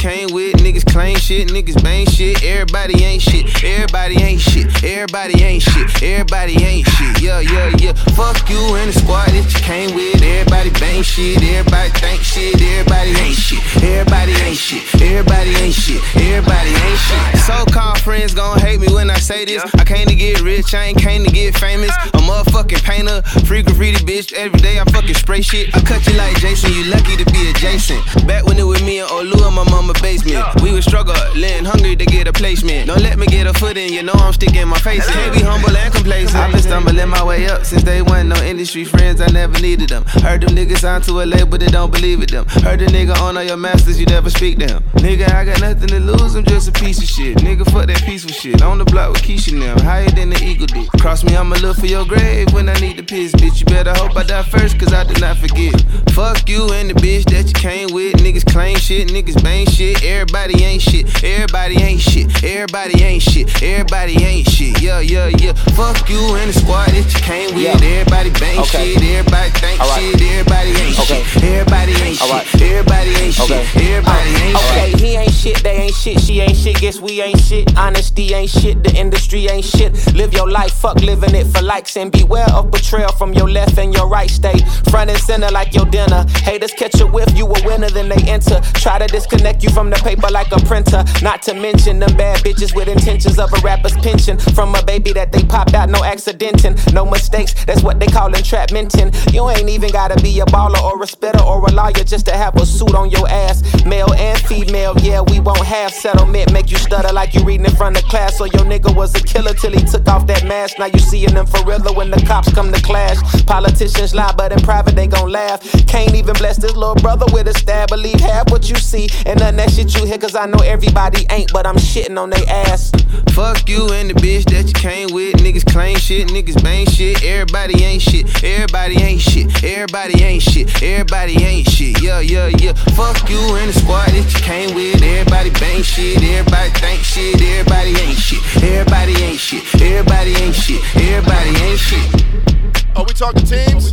came with. Niggas claim shit, niggas bang shit. Everybody ain't shit, everybody ain't shit, everybody ain't shit, everybody ain't shit. Yeah, yeah, yeah. Fuck you and the squad that you came with. Everybody bang shit, everybody think shit, everybody ain't shit, everybody ain't shit, everybody ain't shit, everybody ain't shit. So-called friends gon' hate me when I say this. I came to get rich, I ain't came to get famous. A motherfucking painter, free graffiti bitch. Every day I fucking spray shit. I cut you like Jason, you lucky to be adjacent. Back when it was me and Olu in my mama basement. We was struggling, hungry to get a placement. Don't let me get a foot in, you know I'm sticking my face in. Can't be humble and complacent. I've been stumbling my way up since day one. No industry friends, I never needed them. Heard them niggas signed to a label that don't believe it them. Heard the nigga on all your masters, you never speak to him. Nigga, I got nothing to lose, I'm just a piece of shit. Nigga, fuck that peaceful shit. On the block with Keisha now, higher than the eagle did. Cross me, I'ma look for your grave when I need to piss, bitch. You better hope I die first, cause I did not forget. Fuck you and the bitch that you came with. Niggas claim shit, niggas bang shit. Everybody ain't shit, everybody ain't shit, everybody ain't shit, everybody ain't shit. Yeah, yeah, yeah. Fuck you and the squad that you came with. Everybody bang shit, everybody think shit, everybody ain't shit, everybody ain't shit, everybody ain't shit, everybody ain't shit. Okay, he ain't shit, they ain't shit, she ain't shit, guess we ain't shit. Honesty ain't shit, the industry ain't shit. Live your life, fuck living it for likes, and beware of betrayal from your left and your right. Stay front and center like your dinner. Haters catch a whiff, you a winner, then they enter. Try to disconnect you from the paper like a printer. Not to mention them bad bitches with intentions of a rapper's pension. From a baby that they popped out, no accidenting. No mistakes, that's what they call entrapmenting. You ain't even gotta be a baller or a spitter or a lawyer just to have a suit on your ass. Male and female, yeah, we won't have settlement. Make you stutter like you reading in front of class. So your nigga was a killer till he took off that mask. Now you seeing them for real when the cops come to clash. Politicians lie, but in private they gon' laugh. Can't even bless this little brother with a stab. Believe half what you see and none that shit you hear, cause I know everybody ain't, but I'm shitting on they ass. Fuck you and the bitch that you came with. Niggas claim shit, niggas bang shit. Everybody ain't shit, everybody ain't shit, everybody ain't shit, everybody ain't shit. Yeah, yeah, yeah. Fuck you and the squad that you came with. Everybody bang shit, everybody think shit, everybody ain't shit, everybody ain't shit, everybody ain't shit, everybody ain't shit. Are we talking teams?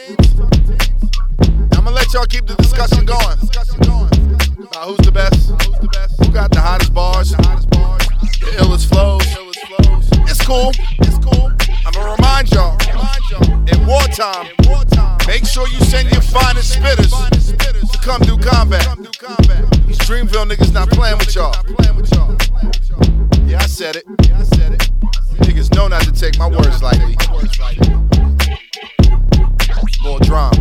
I'm gonna let y'all keep the discussion going. About who's the best? Who got the hottest bars? The illest flows? It's cool. I'm gonna remind y'all, in wartime, make sure you send your finest spitters to come do combat. These Dreamville niggas not playing with y'all. Yeah, I said it. Niggas know not to take my words lightly. More drama.